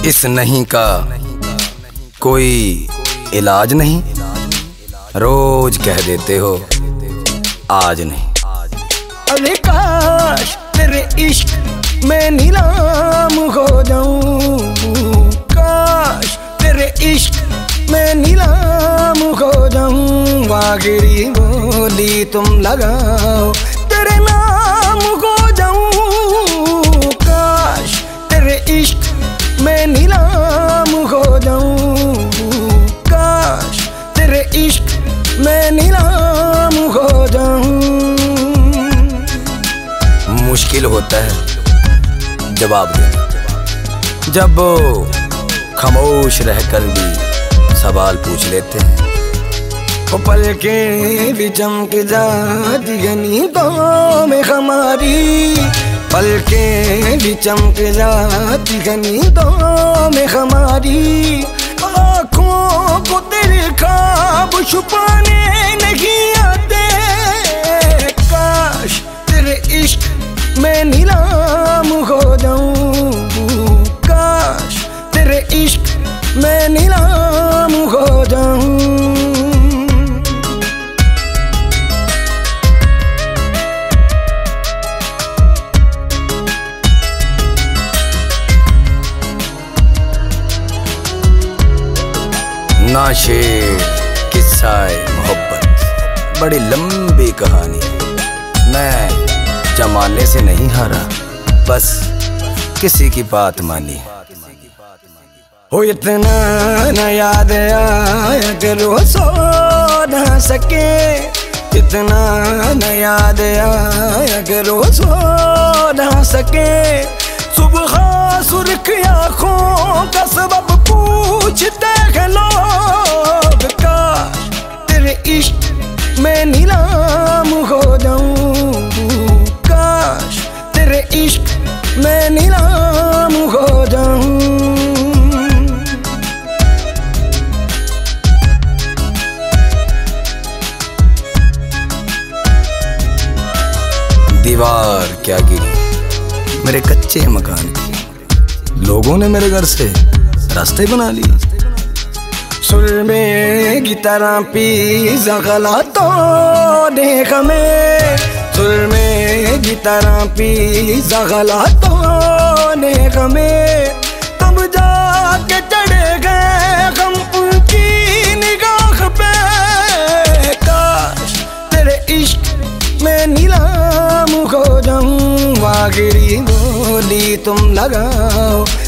इस नहीं का कोई इलाज नहीं, रोज कह देते हो आज नहीं। अरे काश तेरे इश्क में नीलाम हो जाऊं, काश तेरे इश्क में नीलाम हो जाऊं। आखिरी बोली तुम लगाओ तेरे नाम हो जाऊं, काश तेरे इश्क में नीलाम हो जाऊं, काश तेरे इश्क में नीलाम हो जाऊं। मुश्किल होता है जवाब देना, जब खामोश रहकर भी सवाल पूछ लेते हैं। वो पलकें भी चमक जाती गनीतों में हमारी, पलकें भी चमक जाती गनीतों में हमारी। आँखों को तेरे ख्वाब छुपाने नहीं आते, काश तेरे इश्क में नीलाम हो जाऊं, काश तेरे इश्क में नीलाम हो जाऊं। ना शेर किस्सा-ए मोहब्बत बड़ी लंबी कहानी, मैं जमाने से नहीं हारा, बस किसी की बात मानी। हो इतना न याद आया करो सो न सके, इतना न याद आया करो सो न सके। सुबह सुर्ख आँखों का सबब पूछते हैं लोग, काश तेरे इश्क में नीलाम हो जाऊं, काश तेरे इश्क में नीलाम हो जाऊं। दीवार क्या गिरी मेरे कच्चे मकान की, लोगों ने मेरे घर से रास्ते बना लिए। सुरमे की तरह पीसा गलातों ने हमें, सुरमे की तरह पीसा गलातों ने हमें। तब जाके चढ़े गए हम उनकी निगाह पे, काश तेरे इश्क में नीलाम हो जाऊं। आखिरी बोली तुम लगाओ